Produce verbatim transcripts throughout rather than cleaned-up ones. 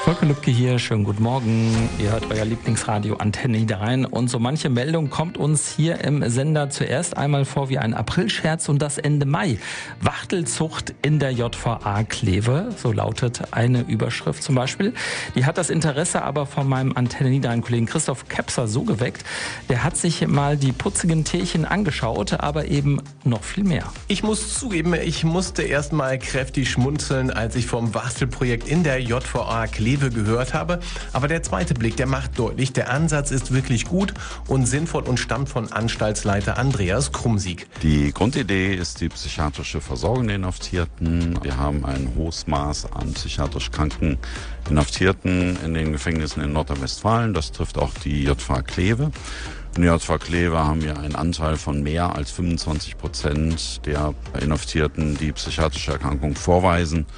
Volker Lübke hier, schönen guten Morgen. Ihr hört euer Lieblingsradio Antenne Niederrhein und so manche Meldung kommt uns hier im Sender zuerst einmal vor wie ein Aprilscherz und das Ende Mai. Wachtelzucht in der J V A Kleve, so lautet eine Überschrift zum Beispiel. Die hat das Interesse aber von meinem Antenne Niederrhein-Kollegen Christoph Kepser so geweckt. Der hat sich mal die putzigen Tierchen angeschaut, aber eben noch viel mehr. Ich muss zugeben, ich musste erst mal kräftig schmunzeln, als ich vom Wachtelprojekt in der J V A Kleve gehört habe. Aber der zweite Blick, der macht deutlich, der Ansatz ist wirklich gut und sinnvoll und stammt von Anstaltsleiter Andreas Krumsiek. Die Grundidee ist die psychiatrische Versorgung der Inhaftierten. Wir haben ein hohes Maß an psychiatrisch kranken Inhaftierten in den Gefängnissen in Nordrhein-Westfalen. Das trifft auch die J V A Kleve. In der J V A Kleve haben wir einen Anteil von mehr als fünfundzwanzig Prozent der Inhaftierten, die psychiatrische Erkrankungen vorweisen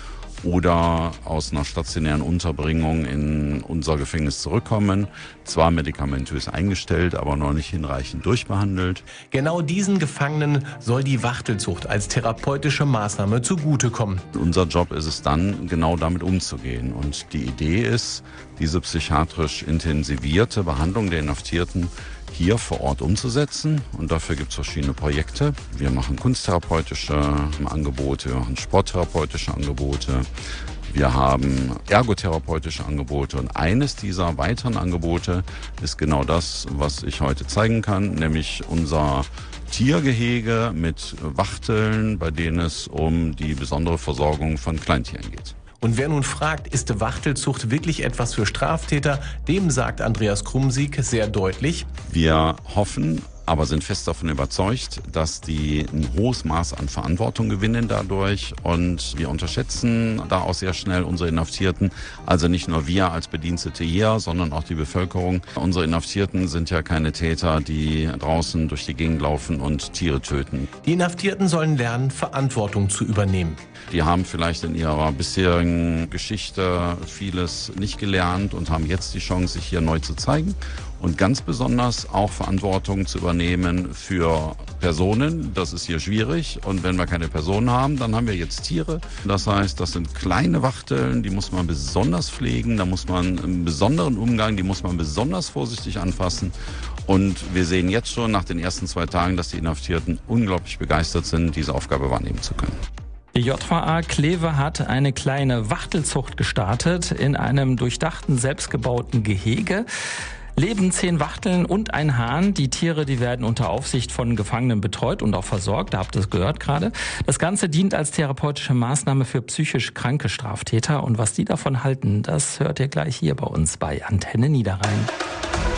oder aus einer stationären Unterbringung in unser Gefängnis zurückkommen. Zwar medikamentös eingestellt, aber noch nicht hinreichend durchbehandelt. Genau diesen Gefangenen soll die Wachtelzucht als therapeutische Maßnahme zugutekommen. Unser Job ist es dann, genau damit umzugehen. Und die Idee ist, diese psychiatrisch intensivierte Behandlung der Inhaftierten hier vor Ort umzusetzen. Und dafür gibt es verschiedene Projekte. Wir machen kunsttherapeutische Angebote, wir machen sporttherapeutische Angebote, wir haben ergotherapeutische Angebote. Und eines dieser weiteren Angebote ist genau das, was ich heute zeigen kann, nämlich unser Tiergehege mit Wachteln, bei denen es um die besondere Versorgung von Kleintieren geht. Und wer nun fragt, ist Wachtelzucht wirklich etwas für Straftäter, dem sagt Andreas Krumsiek sehr deutlich: Wir hoffen, aber sind fest davon überzeugt, dass die ein hohes Maß an Verantwortung gewinnen dadurch. Und wir unterschätzen da auch sehr schnell unsere Inhaftierten. Also nicht nur wir als Bedienstete hier, sondern auch die Bevölkerung. Unsere Inhaftierten sind ja keine Täter, die draußen durch die Gegend laufen und Tiere töten. Die Inhaftierten sollen lernen, Verantwortung zu übernehmen. Die haben vielleicht in ihrer bisherigen Geschichte vieles nicht gelernt und haben jetzt die Chance, sich hier neu zu zeigen. Und ganz besonders auch Verantwortung zu übernehmen für Personen. Das ist hier schwierig. Und wenn wir keine Personen haben, dann haben wir jetzt Tiere. Das heißt, das sind kleine Wachteln, die muss man besonders pflegen. Da muss man einen besonderen Umgang, die muss man besonders vorsichtig anfassen. Und wir sehen jetzt schon nach den ersten zwei Tagen, dass die Inhaftierten unglaublich begeistert sind, diese Aufgabe wahrnehmen zu können. Die J V A Kleve hat eine kleine Wachtelzucht gestartet in einem durchdachten, selbstgebauten Gehege. Leben zehn Wachteln und ein Hahn. Die Tiere, die werden unter Aufsicht von Gefangenen betreut und auch versorgt. Da habt ihr es gehört gerade. Das Ganze dient als therapeutische Maßnahme für psychisch kranke Straftäter. Und was die davon halten, das hört ihr gleich hier bei uns bei Antenne Niederrhein.